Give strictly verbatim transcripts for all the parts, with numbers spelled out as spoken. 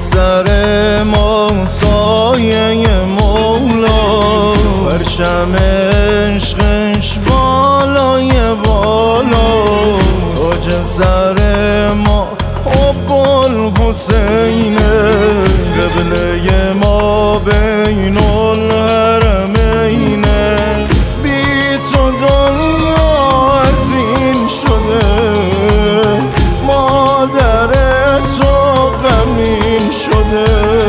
سر ما سایه مولا، پرچم عشقش بالای بالا، تاج سر ما حب الحسینه، قبله ما بین الحرمینه. بی تو دنیا حزین شده، مادر تو غمین شده،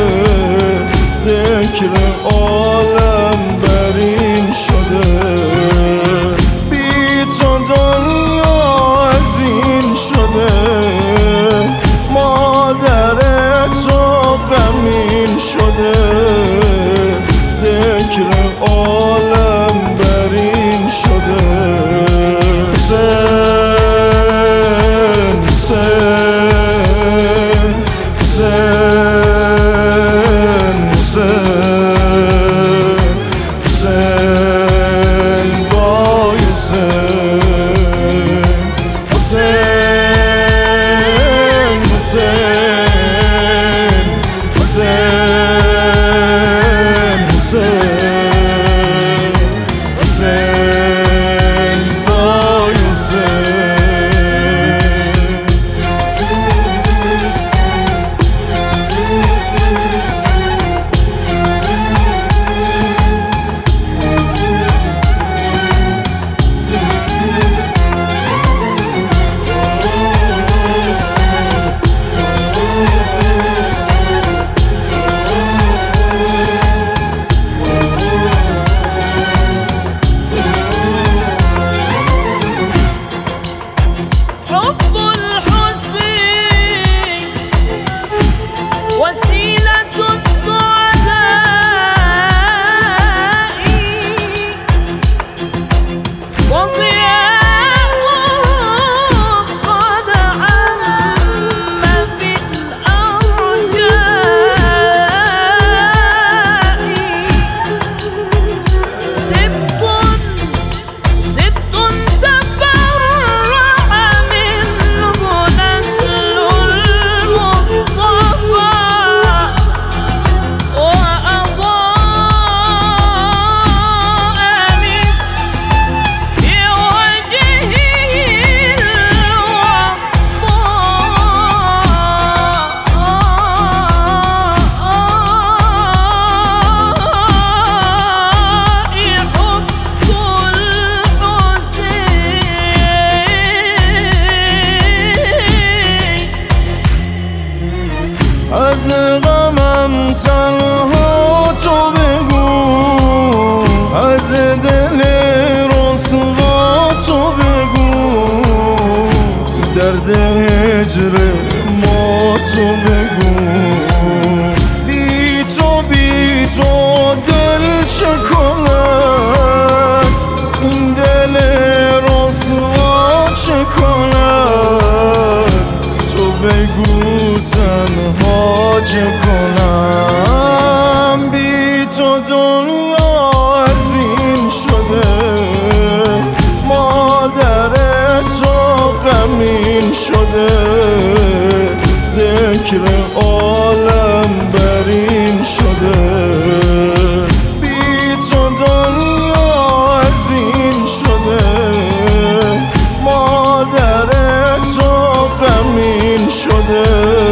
ذکر عالم برین شده. بی تو دنیا حزین شده، مادر تو غمین شده، ذکر عالم برین شده. حسین حسین حسین حسین حسین وای حسین حسین حسین حسین حسین حسین وای حسین. حب الحسين وسيلة السعداء، وضياؤهم قد عم في الأرجاء. سبط سبط تفرع منه نسل المصطفى، وأضاء مثل وجهه از غمم تنها تو بگو، از دل رسوا تو بگو، درد هجر ما تو بگو. بی تو بی تو دل چه کند، این دل رسوا چه کند، تو بگو تنها چه کنم. بی تو دنیا حزین شده، مادر تو غمین شده، ذکر عالم برین شده. بی تو دنیا حزین شده، مادر تو غمین شده،